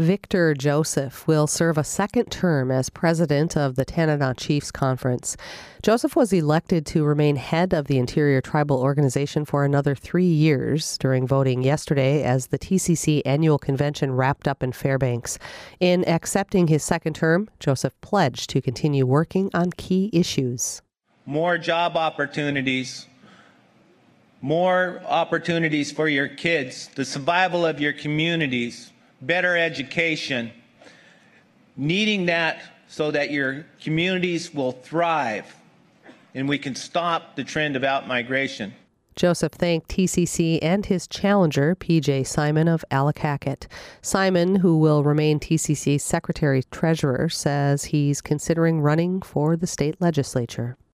Victor Joseph will serve a second term as president of the Tanana Chiefs Conference. Joseph was elected to remain head of the Interior Tribal Organization for another 3 years during voting yesterday as the TCC annual convention wrapped up in Fairbanks. In accepting his second term, Joseph pledged to continue working on key issues. More job opportunities, more opportunities for your kids, the survival of your communities, better education, needing that so that your communities will thrive and we can stop the trend of outmigration. Joseph thanked TCC and his challenger, PJ Simon of Allakaket. Simon, who will remain TCC's secretary-treasurer, says he's considering running for the state legislature.